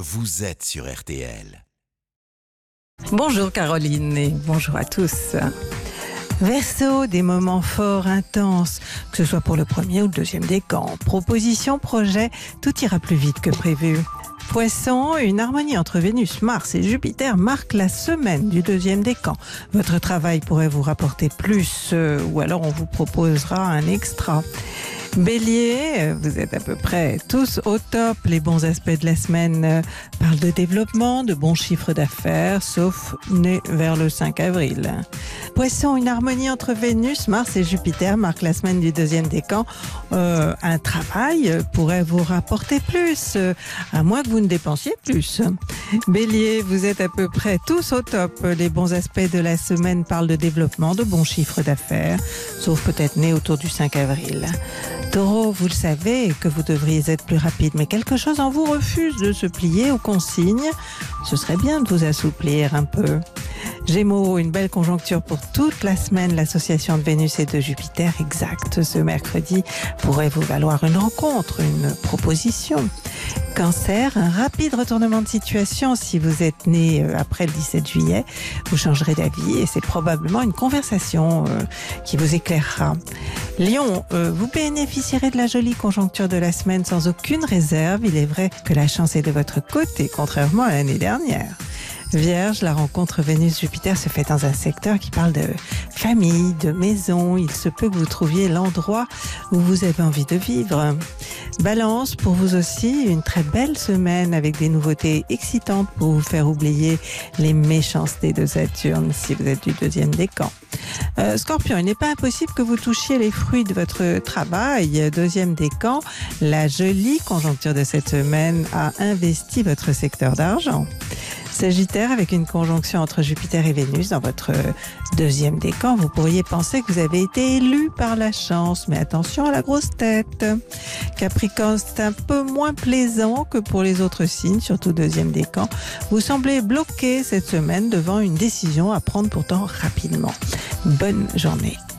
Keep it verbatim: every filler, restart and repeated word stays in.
vous êtes sur R T L. Bonjour Caroline et bonjour à tous. Verseau, des moments forts, intenses, que ce soit pour le premier ou le deuxième décan. Proposition, projet, tout ira plus vite que prévu. Poisson, une harmonie entre Vénus, Mars et Jupiter marque la semaine du deuxième décan. Votre travail pourrait vous rapporter plus euh, ou alors on vous proposera un extra. Bélier, vous êtes à peu près tous au top. Les bons aspects de la semaine parlent de développement, de bons chiffres d'affaires, sauf né vers le cinq avril. Poisson, une harmonie entre Vénus, Mars et Jupiter marque la semaine du deuxième décan. Euh, un travail pourrait vous rapporter plus, à moins que vous ne dépensiez plus. Bélier, vous êtes à peu près tous au top. Les bons aspects de la semaine parlent de développement, de bons chiffres d'affaires, sauf peut-être né autour du cinq avril. Taureau, vous le savez que vous devriez être plus rapide, mais quelque chose en vous refuse de se plier aux consignes. Ce serait bien de vous assouplir un peu. Gémeaux, une belle conjoncture pour toute la semaine. L'association de Vénus et de Jupiter exacte ce mercredi pourrait vous valoir une rencontre, une proposition. Cancer, un rapide retournement de situation. Si vous êtes né après le dix-sept juillet, vous changerez d'avis et c'est probablement une conversation euh, qui vous éclairera. Lion, euh, vous bénéficierez de la jolie conjoncture de la semaine sans aucune réserve. Il est vrai que la chance est de votre côté, contrairement à l'année dernière. Vierge, la rencontre Vénus-Jupiter se fait dans un secteur qui parle de famille, de maison. Il se peut que vous trouviez l'endroit où vous avez envie de vivre. Balance, pour vous aussi, une très belle semaine avec des nouveautés excitantes pour vous faire oublier les méchancetés de Saturne si vous êtes du deuxième décan. Euh, Scorpion, il n'est pas impossible que vous touchiez les fruits de votre travail. Deuxième décan, la jolie conjoncture de cette semaine a investi votre secteur d'argent. Sagittaire, avec une conjonction entre Jupiter et Vénus dans votre deuxième décan, vous pourriez penser que vous avez été élu par la chance, mais attention à la grosse tête. Capricorne, c'est un peu moins plaisant que pour les autres signes, surtout deuxième décan. Vous semblez bloqué cette semaine devant une décision à prendre pourtant rapidement. Bonne journée.